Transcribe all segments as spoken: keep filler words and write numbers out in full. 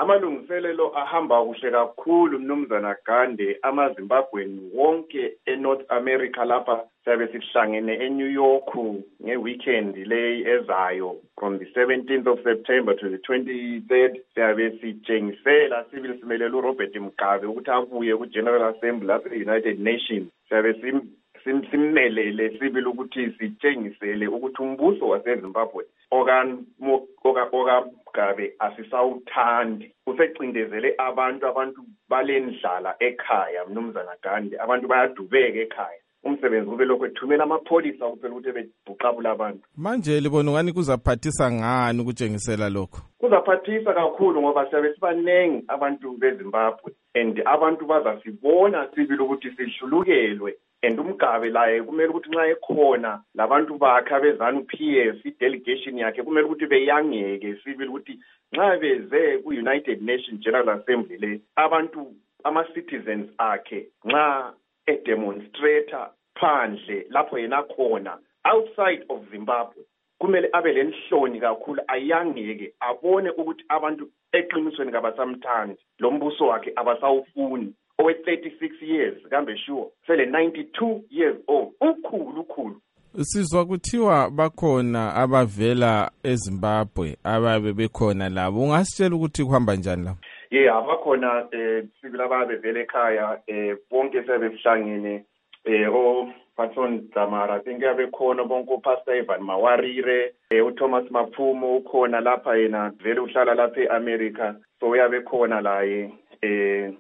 amalungiselelo ahamba kuhle kakhulu mnumzana Gande. AmaZimbabweni wonke eNorth America lapha siyabe sihlangene eNew York ngeweekend le ezayo from the seventeenth of September to the twenty-third. Siyabe sitshengisela sibili simelele uRobert Mugabe ukuthi abuye ku-General Assembly lapha e-United Nations. Siyabe sim simmelele sibili ukuthi sitshengisele ukuthi umbuso waseZimbabwe okan oka oka Mugabe asisawuthandi. Usecindezele abantu abantu balendlala ekhaya mnumzana Gandhi. Abantu bayadubeka ekhaya. Umsebenzi ube lokho ethumela amapholisa ukuphela ukuthi bebhuqabula abantu. Manje libona ngani kuzaphathisa ngani ukutshengisela lokho? Kuzaphathisa kakhulu ngoba siyabe sibanengi abantu beZimbabwe and abantu bazasibona sibili ukuthi sihlulukelwe. And uMgabe laye kumele ukuthi nxa ekhona labantu bakhe abezanu P F i-delegation yakhe kumele ukuthi beyangeke sibili ukuthi nxa beze ku-United Nations General Assembly le abantu ama-citizens akhe nxa e-demonstrator phandle lapho yena khona outside of Zimbabwe kumele abe lenhloni kakhulu ayangeke abone ukuthi abantu eqinisweni kabasamthandi lo mbuso wakhe abasawufuni. Owe thirty-six years kambe sure sele ninety-two years old ukhulu ukhulu. Sizwa kuthiwa bakhona abavela eZimbabwe ababe bekhona labo. Ungasitshela ukuthi kuhamba njani lapho? Yeah, abakhona eh sibila abavela ekhaya eh bonke sebehlangene eh o Patson Damara singabe khona bonke uPastor Ivan Mawarire eh uThomas Mapfumo ukhona lapha yena vele uhlala lapha eAmerica so uyabe khona la eh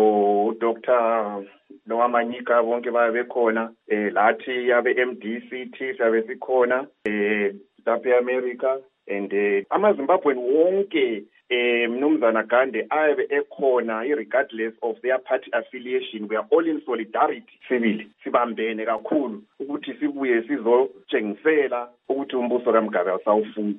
lo Doctor lo Amanyika bonke babe khona eh lathi yabe M D C T sabe sikhona eh lapha eAmerica and eh amaZimbabwe wonke eh mnumzana Gande abe ekhona regardless of their party affiliation. We are all in solidarity sibili sibambene kakhulu ukuthi sibuye sizotshengisela ukuthi umbuso kaMgabe awusawufuni.